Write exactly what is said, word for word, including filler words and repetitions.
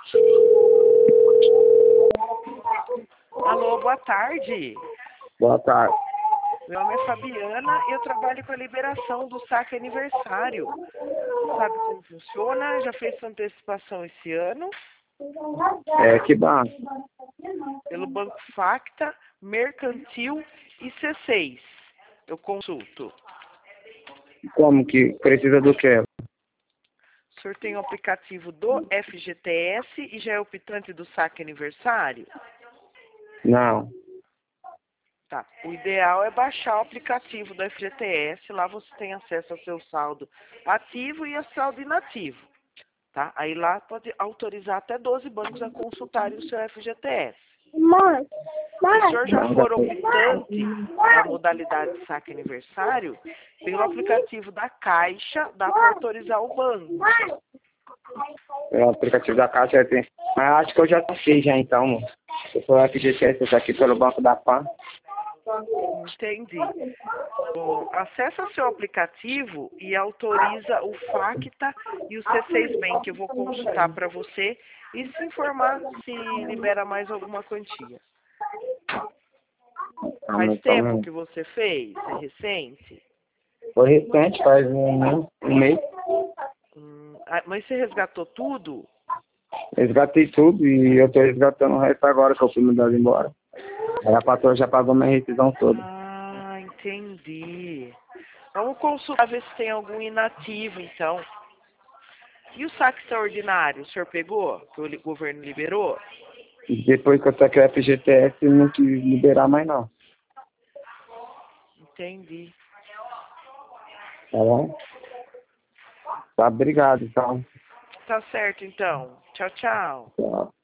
Alô, boa tarde. Boa tarde. Meu nome é Fabiana e eu trabalho com a liberação do saque aniversário. Sabe como funciona? Já fez sua antecipação esse ano? É, que banco? Pelo Banco Facta, Mercantil e C seis. Eu consulto. Como que precisa do quê? O senhor tem o aplicativo do F G T S e já é optante do saque aniversário? Não. Tá. O ideal é baixar o aplicativo do F G T S. Lá você tem acesso ao seu saldo ativo e ao saldo inativo. Tá? Aí lá pode autorizar até doze bancos a consultarem o seu F G T S. Mãe, Se o senhor já Não, já for foi. optante da modalidade de saque aniversário, pelo aplicativo da Caixa dá para autorizar o banco. É o aplicativo da Caixa tem. Mas eu acho que eu já fiz já então, mano. Eu sou F G T S aqui pelo Banco da Pan. Entendi. Bom, acessa seu aplicativo e autoriza o Facta e o C seis Bank. Eu vou consultar para você e se informar se libera mais alguma quantia. Ah, Faz então, tempo que você fez? É recente? foi recente, faz um mês. Um mês. Hum, ah, mas você resgatou tudo? Resgatei tudo e eu tô resgatando o resto agora que eu fui mandado embora. Aí a patroa já pagou minha rescisão toda. Ah, entendi. Vamos consultar ver se tem algum inativo, então. E o saque extraordinário, o senhor pegou? Que o li- governo liberou? E depois que eu saquei o F G T S, eu não quis liberar mais não. Entendi. Tá bom? Tá, obrigado, então. Tá certo, então. Tchau, tchau. Tchau.